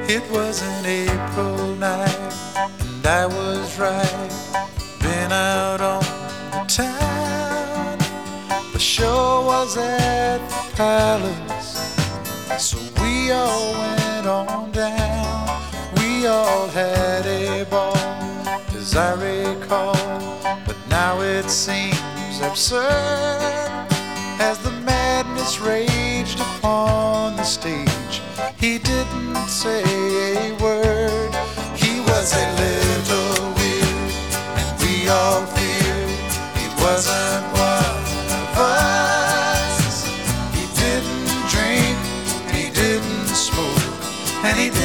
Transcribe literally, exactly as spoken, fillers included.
It was an April night, and I was right. Been out on the town. The show was at the Palace, so we all went on down. We all had a ball, as I recall, but now it seems absurd as the madness raged upon the stage. He didn't say